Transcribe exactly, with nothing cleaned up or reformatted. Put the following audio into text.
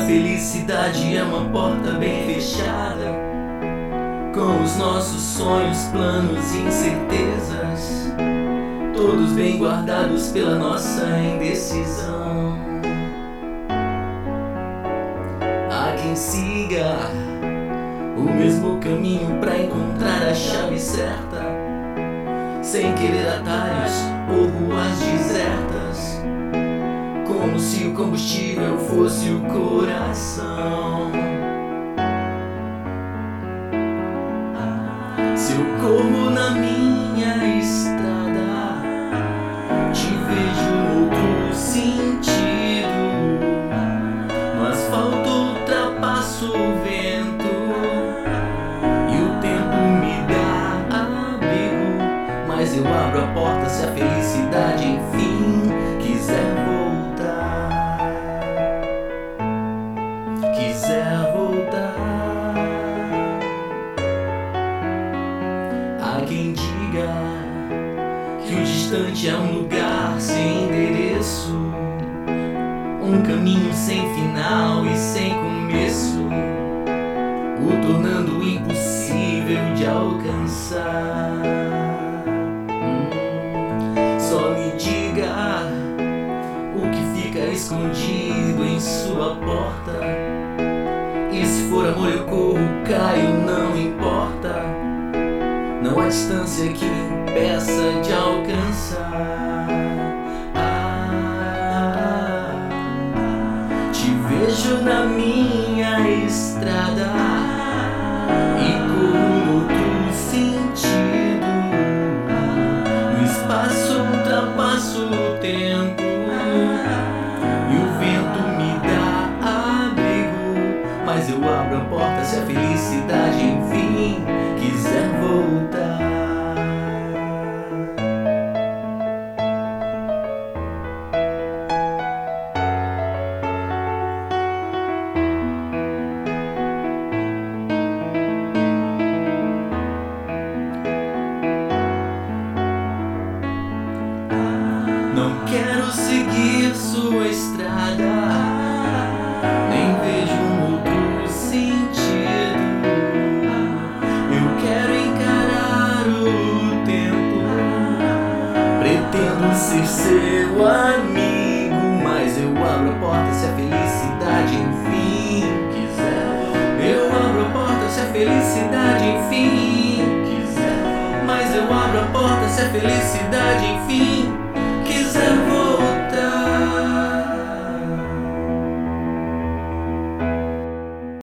felicidade é uma porta bem fechada, com os nossos sonhos, planos e incertezas, todos bem guardados pela nossa indecisão. Há quem siga o mesmo caminho pra encontrar a chave certa, sem querer atalhos ou ruas desertas, como se o combustível fosse o coração. Se eu corro na minha estrada, te vejo noutro sentido. No asfalto ultrapasso o vento e o tempo me dá abrigo, mas eu abro a porta se a felicidade enfim quiser voltar. Quiser voltar. Há quem diga que o distante é um lugar sem endereço, um caminho sem final e sem começo, o tornando impossível de alcançar. hum. Só me diga o que fica escondido em sua porta, e se for amor eu corro, caio, não importa. Não há distância que impeça de alcançar. Ah, te vejo na minha estrada e corro noutro sentido. No espaço ultrapasso o tempo e o vento me dá abrigo, mas eu abro a porta se a felicidade enfim quiser voltar. Não quero seguir sua estrada, nem vejo um outro sentido. Eu quero encarar o tempo, pretendo ser seu amigo, mas eu abro a porta se a felicidade enfim quiser. Eu abro a porta se a felicidade enfim quiser. Mas eu abro a porta se a felicidade enfim